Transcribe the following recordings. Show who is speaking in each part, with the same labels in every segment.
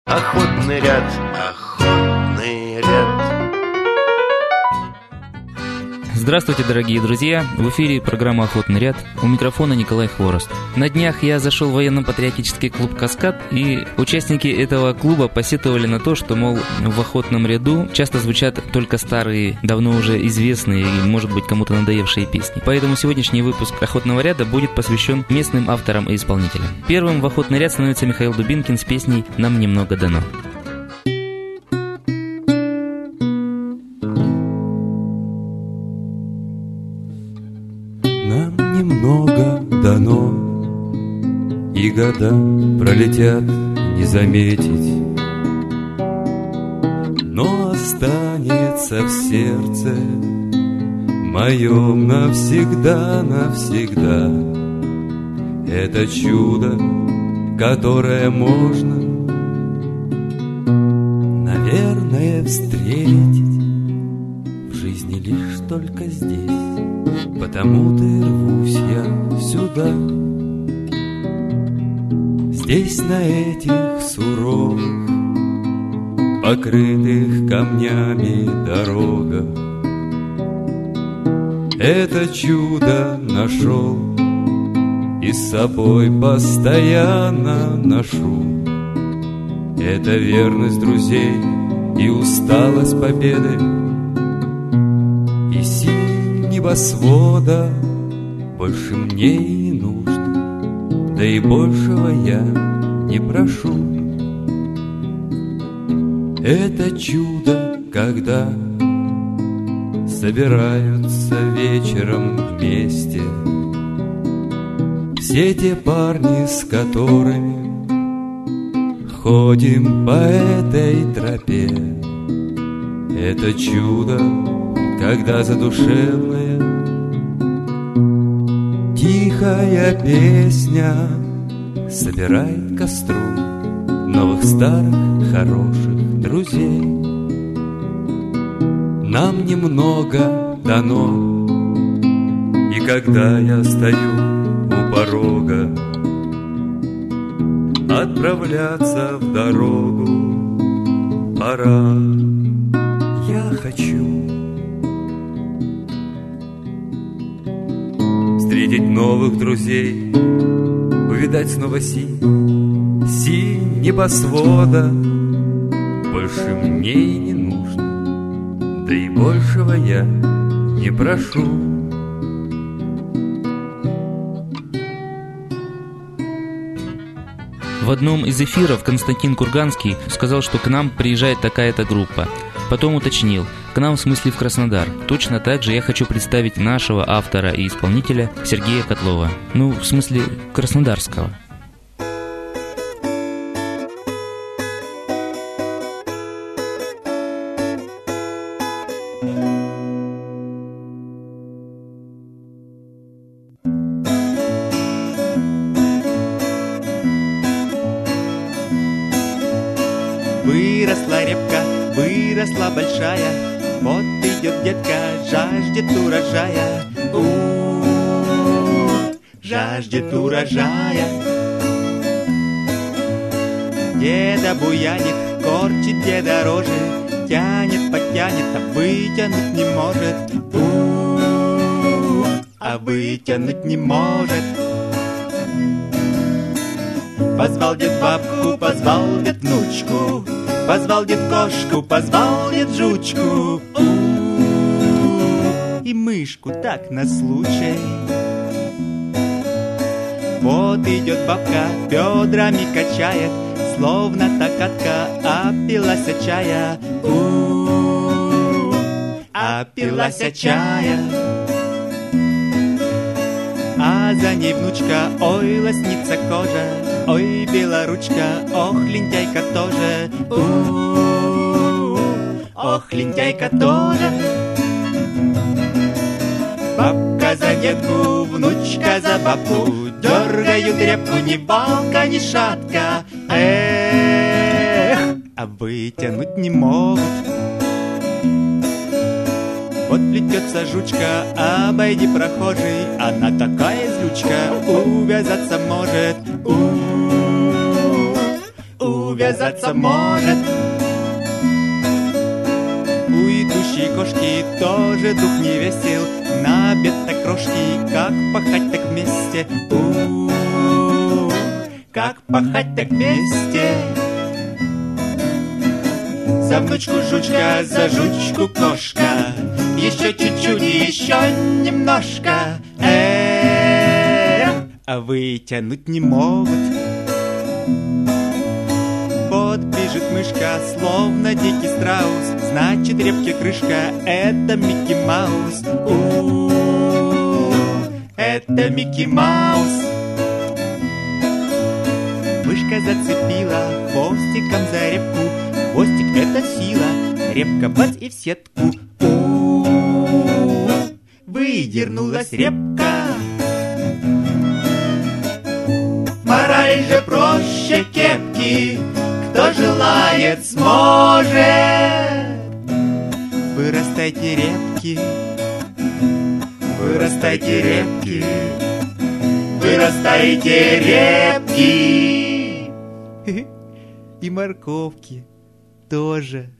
Speaker 1: Охотный ряд, охотный ряд.
Speaker 2: Здравствуйте, дорогие друзья! В эфире программа «Охотный ряд». У микрофона Николай Хворост. На днях я зашел в военно-патриотический клуб «Каскад», и участники этого клуба посетовали на то, что, мол, в охотном ряду часто звучат только старые, давно уже известные и, может быть, кому-то надоевшие песни. Поэтому сегодняшний выпуск «Охотного ряда» будет посвящен местным авторам и исполнителям. Первым в охотный ряд становится Михаил Дубинкин с песней «Нам немного дано».
Speaker 3: Немного дано, и года пролетят не заметить, но останется в сердце моем навсегда, навсегда. Это чудо, которое можно, наверное, встретить в жизни лишь только здесь. Потому-то и рвусь я сюда. Здесь, на этих суровых, покрытых камнями дорогах, это чудо нашел и с собой постоянно ношу. Это верность друзей и усталость победы, и сила небосвода больше мне и не нужно, да и большего я не прошу. Это чудо, когда собираются вечером вместе все те парни, с которыми ходим по этой тропе. Это чудо, когда задушевная тихая песня собирает к костру новых старых хороших друзей. Нам немного дано, и когда я стою у порога, отправляться в дорогу пора. Я хочу встретить новых друзей, увидать снова синь небосвода. Больше мне и не нужно, да и большего я не прошу.
Speaker 2: В одном из эфиров Константин Курганский сказал, что к нам приезжает такая-то группа. Потом уточнил: к нам в смысле в Краснодар. Точно так же я хочу представить нашего автора и исполнителя Сергея Котлова. Ну, в смысле краснодарского.
Speaker 4: Выросла репка, выросла большая, вот идет детка, жаждет урожая. Жаждет урожая. Деда буянит, корчит деда рожи, тянет, потянет, а вытянуть не может. А вытянуть не может. Позвал дед бабку, позвал дед внучку, позвал дед кошку, позвал дед жучку, и мышку так на случай. Вот идет бабка, бедрами качает, словно та катка опилась от чая. Опилась от чая. А за ней внучка, ой, лоснится кожа, ой, белоручка, ох, лентяйка тоже. Ох, лентяйка тоже. Бабка за детку, внучка за бабку, дергают репку, ни балка, ни шатка. Эх, а вытянуть не могут. Вот плетется жучка, обойди прохожий, она такая злючка, увязаться может. увязаться может. У идущей кошки тоже дух не весел, на обед-то крошки, как пахать так вместе. Как пахать так вместе. За внучку жучка, за жучку кошка, еще чуть-чуть, еще немножко. А вытянуть не могут. Вот бежит мышка, словно дикий страус, значит репке крышка, это Микки Маус. Это Микки Маус. Мышка зацепила хвостиком за репку, хвостик — это сила, репка бац и в сетку. Выдернулась репка. Мораль же проще кепки, кто желает, сможет. Вырастайте репки, вырастайте репки, вырастайте репки. И морковки тоже.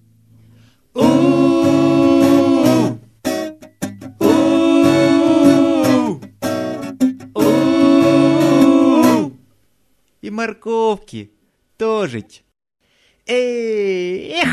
Speaker 4: И морковки тоже. Эх!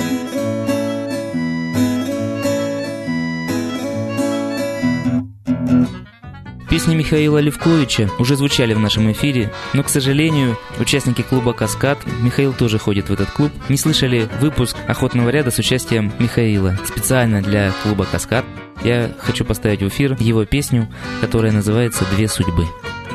Speaker 2: Песни Михаила Левковича уже звучали в нашем эфире, но, к сожалению, участники клуба «Каскад», Михаил тоже ходит в этот клуб, не слышали выпуск «Охотного ряда» с участием Михаила. Специально для клуба «Каскад» я хочу поставить в эфир его песню, которая называется «Две судьбы».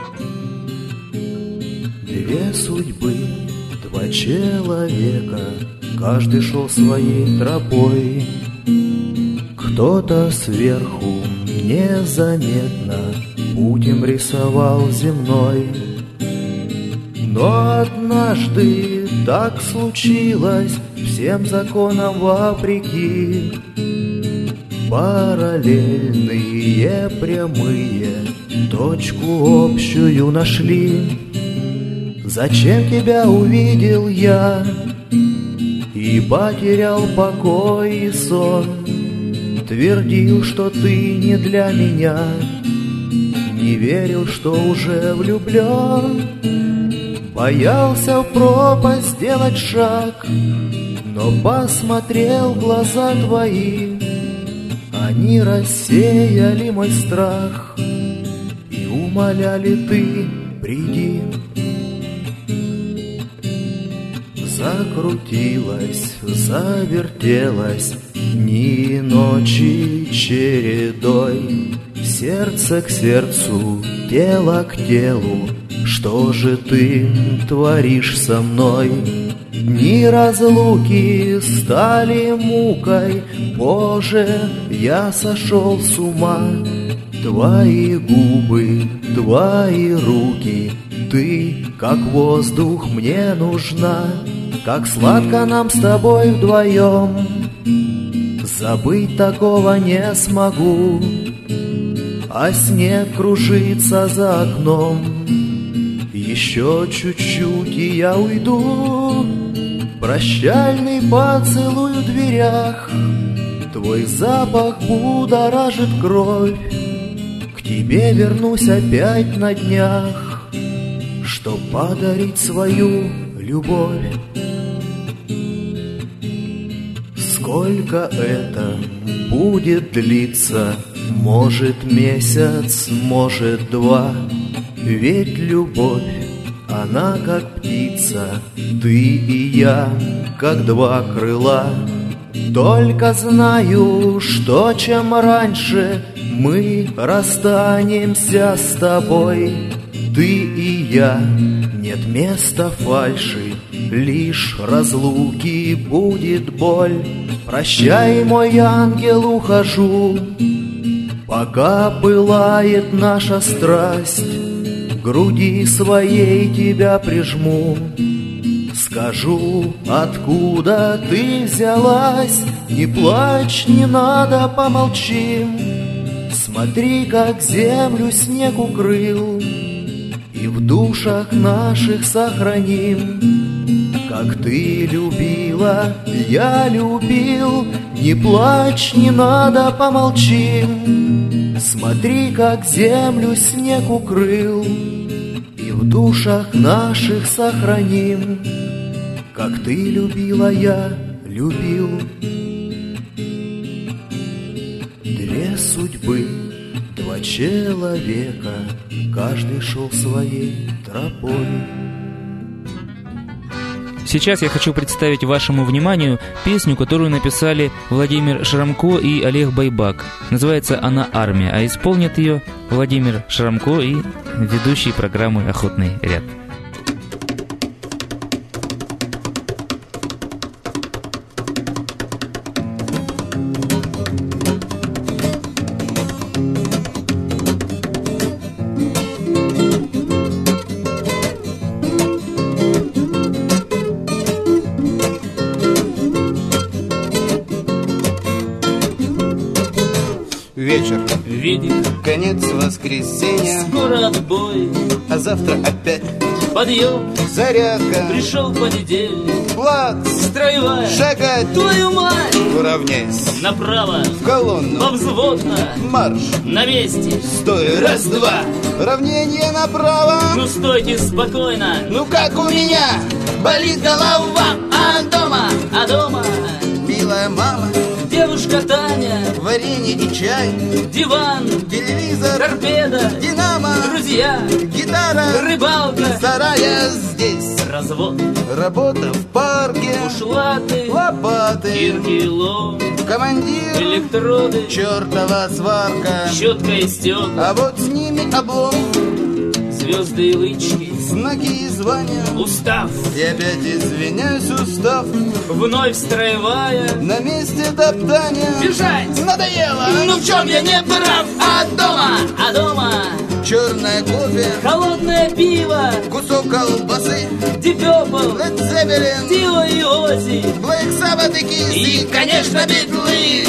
Speaker 5: Две судьбы, два человека, каждый шел своей тропой. Кто-то сверху незаметно путем рисовал земной. Но однажды так случилось, всем законам вопреки. Параллельные прямые точку общую нашли. Зачем тебя увидел я и потерял покой и сон? Твердил, что ты не для меня, не верил, что уже влюблен. Боялся в пропасть сделать шаг, но посмотрел в глаза твои. Они рассеяли мой страх и умоляли: ты приди. Закрутилась, завертелась дни и ночи чередой, сердце к сердцу, тело к телу. Что же ты творишь со мной? Дни разлуки стали мукой, Боже, я сошел с ума. Твои губы, твои руки, ты, как воздух, мне нужна. Как сладко нам с тобой вдвоем, забыть такого не смогу. А снег кружится за окном, еще чуть-чуть и я уйду. Прощальный поцелуй в дверях, твой запах будоражит кровь. К тебе вернусь опять на днях, чтоб подарить свою любовь. Сколько это будет длиться? Может, месяц, может, два. Ведь любовь, она как птица, ты и я, как два крыла. Только знаю, что чем раньше мы расстанемся с тобой, ты и я, нет места фальши, лишь разлуки будет боль. Прощай, мой ангел, ухожу, пока пылает наша страсть. К груди своей тебя прижму, скажу, откуда ты взялась. Не плачь, не надо, помолчим. Смотри, как землю снег укрыл, и в душах наших сохраним. как ты любила, я любил. Не плачь, не надо, помолчим. Смотри, как землю снег укрыл, и в душах наших сохраним. Как ты любила, я любил. Две судьбы, два человека, каждый шел своей тропой.
Speaker 2: Сейчас я хочу представить вашему вниманию песню, которую написали Владимир Шрамко и Олег Байбак. Называется она «Армия», а исполнит ее Владимир Шрамко и ведущий программы «Охотный ряд».
Speaker 6: Вечер,
Speaker 7: Видит,
Speaker 6: конец воскресенья,
Speaker 7: скоро отбой,
Speaker 6: а завтра опять
Speaker 7: подъем,
Speaker 6: зарядка,
Speaker 7: пришел понедельник,
Speaker 6: плац,
Speaker 7: строевая,
Speaker 6: шагать,
Speaker 7: твою мать,
Speaker 6: уравняйся,
Speaker 7: направо,
Speaker 6: в колонну,
Speaker 7: повзводно,
Speaker 6: марш,
Speaker 7: на месте,
Speaker 6: стой, раз-два, равнение направо,
Speaker 7: ну стойте спокойно,
Speaker 6: ну как у меня,
Speaker 7: болит голова, а дома,
Speaker 6: милая мама,
Speaker 7: девушка Таня,
Speaker 6: варенье и чай,
Speaker 7: диван,
Speaker 6: телевизор,
Speaker 7: торпеда,
Speaker 6: динамо,
Speaker 7: друзья,
Speaker 6: гитара,
Speaker 7: рыбалка,
Speaker 6: сарая здесь,
Speaker 7: развод,
Speaker 6: работа в парке,
Speaker 7: ушлаты,
Speaker 6: лопаты,
Speaker 7: кирки, лом,
Speaker 6: командир,
Speaker 7: электроды,
Speaker 6: чертова сварка,
Speaker 7: щетка и стекла,
Speaker 6: а вот с ними облом,
Speaker 7: звезды и лычки,
Speaker 6: знаки и звания,
Speaker 7: устав,
Speaker 6: и опять извиняюсь, устав,
Speaker 7: вновь строевая,
Speaker 6: на месте топтания,
Speaker 7: бежать,
Speaker 6: надоело,
Speaker 7: ну в чем я не прав, а дома,
Speaker 6: черное кофе,
Speaker 7: холодное пиво,
Speaker 6: кусок колбасы,
Speaker 7: Deep Purple,
Speaker 6: Led Zeppelin,
Speaker 7: Дио и Оззи,
Speaker 6: Black Sabbath и Kiss,
Speaker 7: и, конечно, битлы.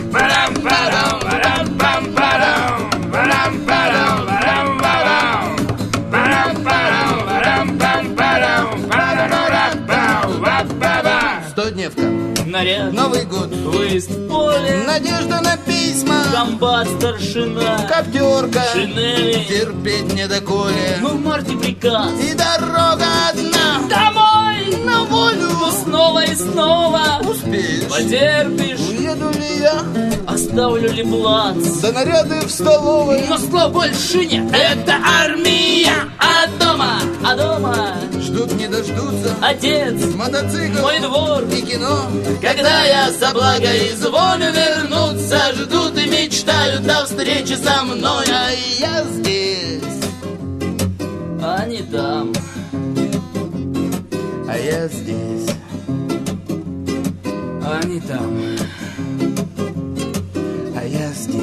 Speaker 6: Стодневка,
Speaker 7: Наряд,
Speaker 6: Новый год,
Speaker 7: выезд в поле,
Speaker 6: надежда на письма,
Speaker 7: комбат, старшина,
Speaker 6: коптерка,
Speaker 7: шинели,
Speaker 6: терпеть не доколе,
Speaker 7: ну в марте приказ,
Speaker 6: и дорога одна,
Speaker 7: домой,
Speaker 6: на волю,
Speaker 7: ну снова и снова,
Speaker 6: успеешь,
Speaker 7: потерпишь,
Speaker 6: уеду ли я,
Speaker 7: оставлю ли плац,
Speaker 6: да наряды в столовой,
Speaker 7: но слов больше нет, это армия, а дома,
Speaker 6: ждут не дождутся,
Speaker 7: отец,
Speaker 6: мотоцикл,
Speaker 7: мой двор,
Speaker 6: и кино,
Speaker 7: когда я соблагоизволю вернуться, ждут и мечтают о встрече со мной,
Speaker 6: а я здесь,
Speaker 7: а не там.
Speaker 6: а я здесь,
Speaker 7: А не там.
Speaker 6: а я здесь.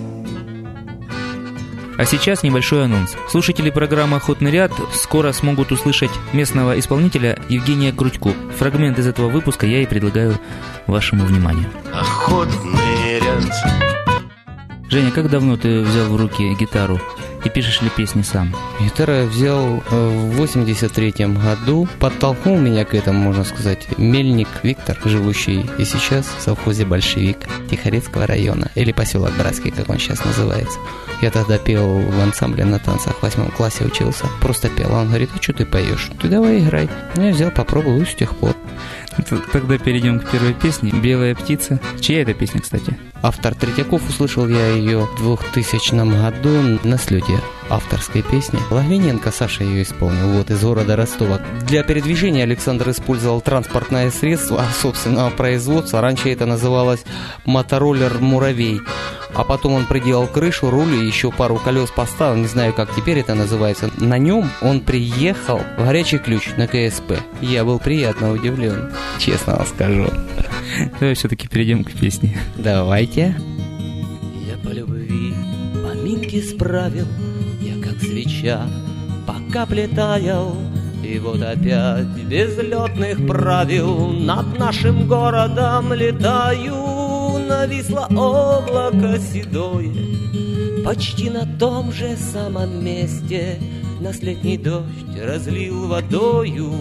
Speaker 2: А сейчас небольшой анонс. Слушатели программы «Охотный ряд» скоро смогут услышать местного исполнителя Евгения Крутько. Фрагмент из этого выпуска я и предлагаю вашему вниманию.
Speaker 1: Охотный ряд.
Speaker 2: Женя, как давно ты взял в руки гитару и пишешь ли песни сам?
Speaker 8: Гитару взял в 83-м году. Подтолкнул меня к этому, можно сказать, Мельник Виктор, живущий и сейчас в совхозе «Большевик» Тихорецкого района, или поселок Братский, как он сейчас называется. Я тогда пел в ансамбле на танцах, в 8 классе учился. Просто пел. Он говорит: а что ты поешь? Ты давай играй. Я взял, попробовал, и с тех пор.
Speaker 2: Тогда перейдем к первой песне. «Белая птица». Чья это песня, кстати?
Speaker 8: Автор Третьяков, услышал я ее в 2000 году на слете авторской песни. Логвиненко Саша ее исполнил, из города Ростова. Для передвижения Александр использовал транспортное средство собственного производства. Раньше это называлось мотороллер «Муравей». А потом он приделал крышу, руль и еще пару колес поставил, не знаю, как теперь это называется. На нем он приехал в Горячий Ключ на КСП. Я был приятно удивлен, честно вам скажу.
Speaker 2: Давай все-таки перейдем к песне.
Speaker 8: Давайте.
Speaker 9: Я по любви поминки справил, я как свеча по капле таял. И вот опять без летных правил над нашим городом летаю. Нависло облако седое, почти на том же самом месте. Нас летний дождь разлил водою,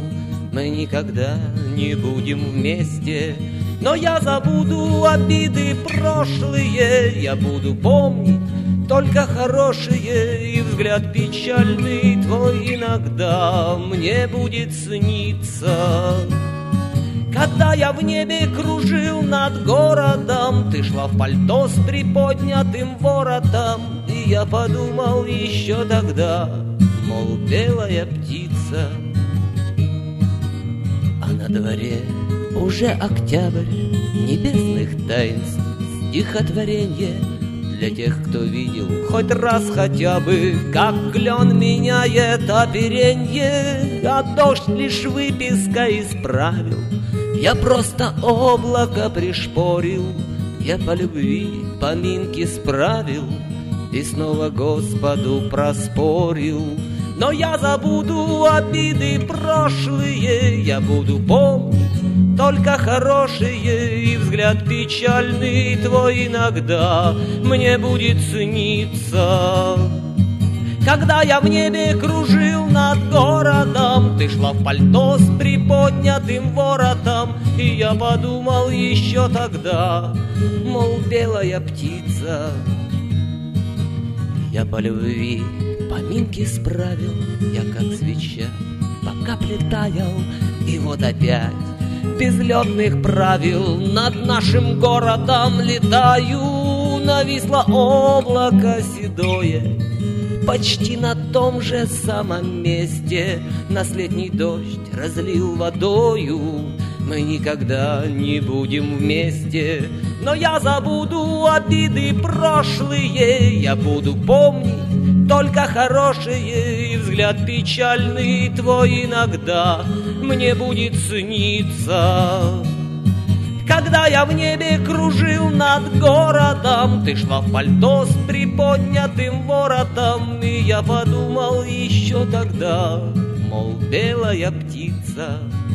Speaker 9: мы никогда не будем вместе. Но я забуду обиды прошлые, я буду помнить только хорошие, и взгляд печальный твой иногда мне будет сниться. Когда я в небе кружил над городом, ты шла в пальто с приподнятым воротом, и я подумал еще тогда, мол, белая птица. А на дворе уже октябрь небесных таинств, стихотворенье для тех, кто видел хоть раз хотя бы, как клен меняет оперенье, а дождь лишь выписка исправил. Я просто облако пришпорил, я по любви поминки справил и снова Господу проспорил. Но я забуду обиды прошлые, я буду помнить только хорошие, и взгляд печальный твой иногда мне будет сниться. Когда я в небе кружил над городом, ты шла в пальто с приподнятым воротом, и я подумал еще тогда, мол, белая птица. Я по любви поминки справил, я как свеча по капле таял, и вот опять без летных правил над нашим городом летаю. Нависло облако седое, почти на том же самом месте нас летний дождь разлил водою. Мы никогда не будем вместе, но я забуду обиды прошлые, я буду помнить только хорошие, и взгляд печальный твой иногда мне будет сниться. Когда я в небе кружил над городом, ты шла в пальто с приподнятым воротом, и я подумал еще тогда, мол, белая птица.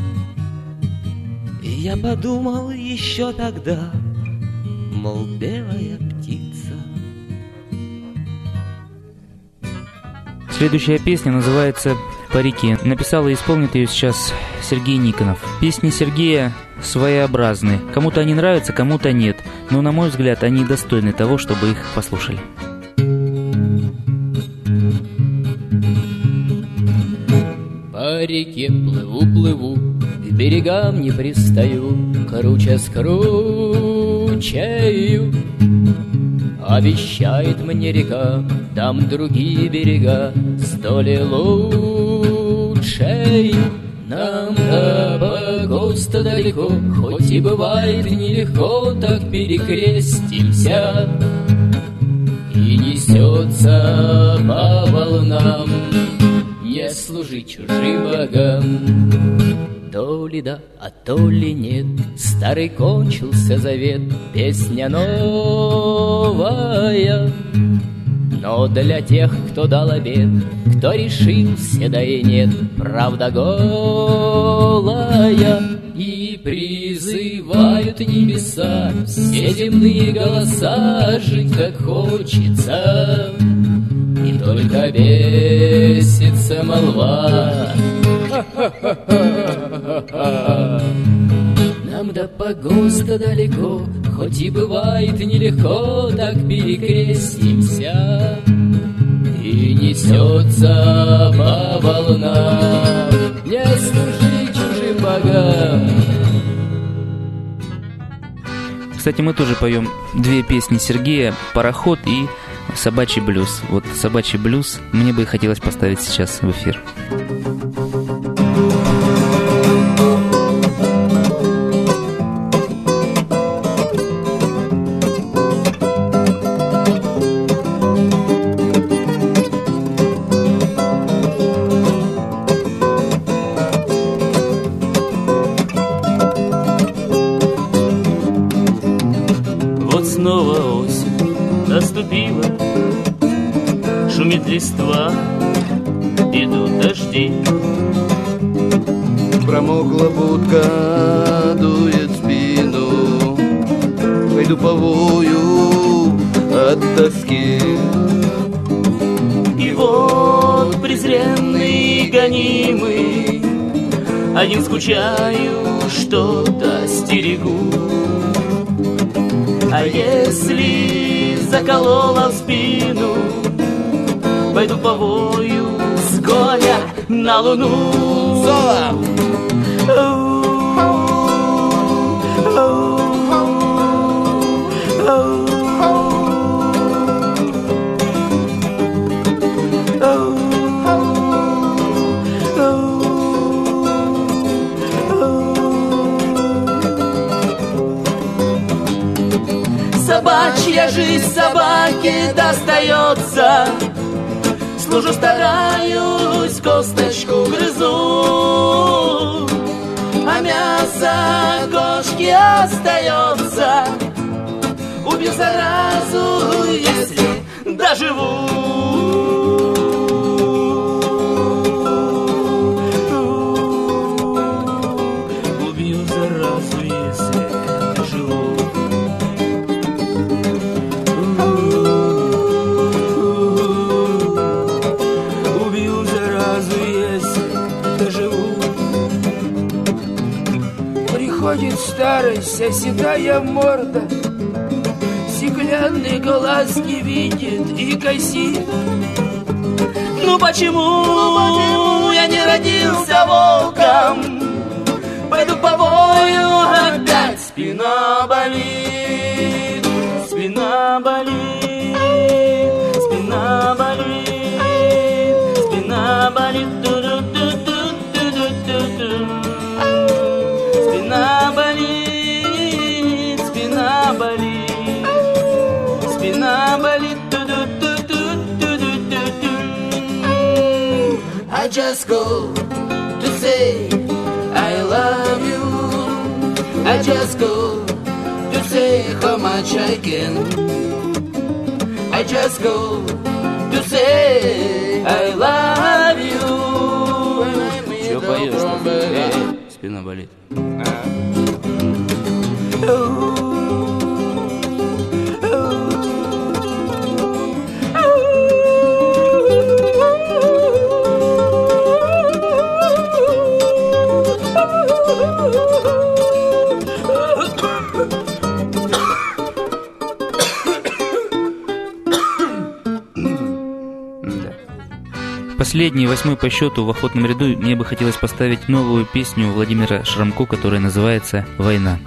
Speaker 9: И я подумал еще тогда, мол, белая птица.
Speaker 2: Следующая песня называется «По реке». Написал и исполнит ее сейчас Сергей Никонов. Песни Сергея своеобразны. Кому-то они нравятся, кому-то нет. Но, на мой взгляд, они достойны того, чтобы их послушали.
Speaker 10: По реке плыву, к берегам не пристаю, круче скручаю. Обещает мне река, там другие берега, сто ли лучше. Нам до погоста далеко, хоть и бывает нелегко, так перекрестимся. И несется по волнам не служить чужим богам. То ли да, а то ли нет, старый кончился завет, песня новая. Но для тех, кто дал обет, кто решился, да и нет, правда голая. И призывают небеса все земные голоса жить как хочется. И только бесится молва. Нам до погоста далеко, хоть и бывает нелегко, так перекрестимся. И несется по волнам не служи чужим богам.
Speaker 2: Кстати, мы тоже поем две песни Сергея «Пароход» и «Собачий блюз». Вот «Собачий блюз» мне бы хотелось поставить сейчас в эфир.
Speaker 10: Снова осень наступила, шумит листва, идут дожди.
Speaker 5: Промокла будка, дует в спину, пойду повою от тоски.
Speaker 10: И вот презренный гонимый
Speaker 7: один скучаю, что-то стерегу. А если заколола в спину, пойду повою с горя на луну.
Speaker 6: Соло!
Speaker 7: Собачья жизнь собаке достается. Служу, стараюсь, косточку грызу, а мясо кошки остается. Убью заразу, если доживу. Убью заразу, если доживу.
Speaker 11: Приходит старость, оседая морда, стеклянные глазки видит и косит.
Speaker 7: Ну почему я не родился волком? Пойду повою, опять спина болит, спина болит, спина болит, спина болит. Спина болит, спина болит, спина болит.
Speaker 6: I just go to say I love you. I just go to say how much I can. I just go to say I love you.
Speaker 7: Чё поешь? Спина болит.
Speaker 2: Последний, 8-й по счету в охотном ряду мне бы хотелось поставить новую песню Владимира Шрамко, которая называется «Война».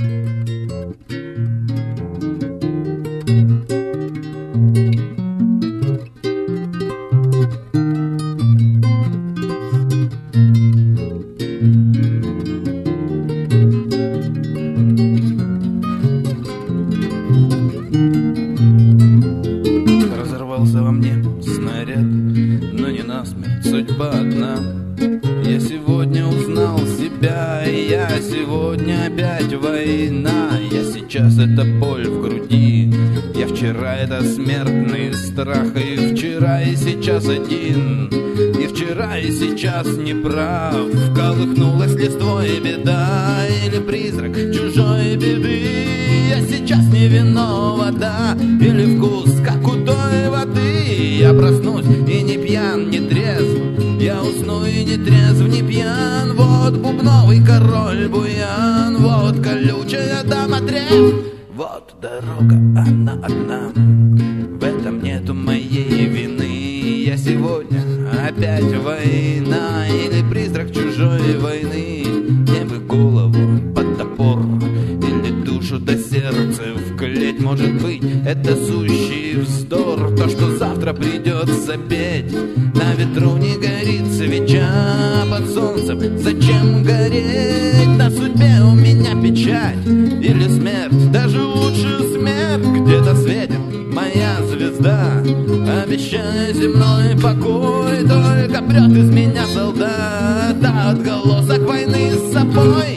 Speaker 3: Разорвался во мне снаряд, но не насмерть, судьба одна. Я сегодня узнал себя, и я сегодня опять война. Я сейчас это боль в груди, я вчера это смертный страх. И вчера, и сейчас один, и вчера, и сейчас не прав. Колыхнулась листвой беда, или призрак чужой беды. Я сейчас не виновата, или вкус, как у той воды. Я проснусь и не пьян, не трезв, я усну и не трезв, не пьян. Вот бубновый король буян, вот колючая дама треф. Вот дорога, она одна, в этом нету моей вины. Я сегодня опять война, или призрак чужой войны. Мне бы голову под топор, или душу до сердца в клеть. Может быть, это сущий вздор, то, что завтра придется петь. На ветру не горит свеча, под солнцем зачем гореть? На судьбе у меня печать или смерть, даже лучше смерть. Где-то светит моя звезда, обещая земной покой. Только прет из меня солдат, а отголосок войны с собой.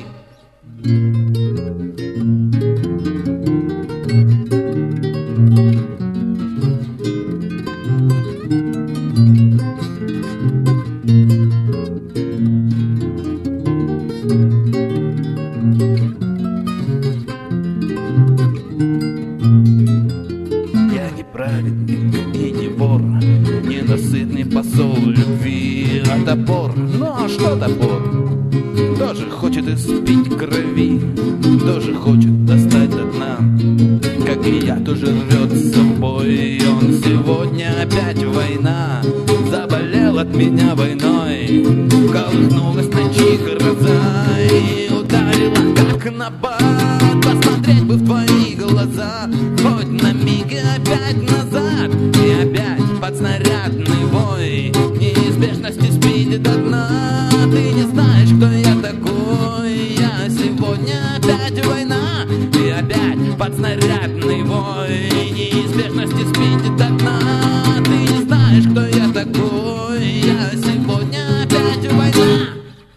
Speaker 3: войной. Колыхнулась ночи гроза и ударила как набат. Посмотреть бы в твои глаза хоть на миг и опять назад. И опять под снарядный вой неизбежности спиди до дна. Ты не знаешь, кто я такой. Я сегодня опять война. И опять под снарядный вой неизбежности спиди до дна. Ты не знаешь, кто я такой. Я сегодня опять война.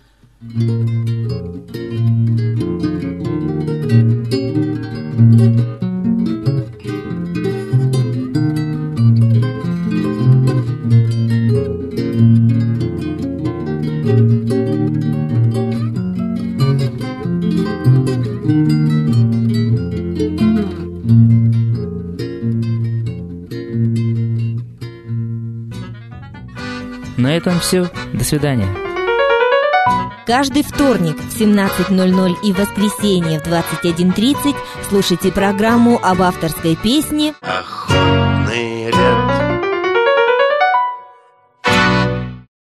Speaker 2: На этом все. До свидания.
Speaker 12: Каждый вторник в 17:00 и воскресенье в 21:30 слушайте программу об авторской песне
Speaker 1: Охотный ряд.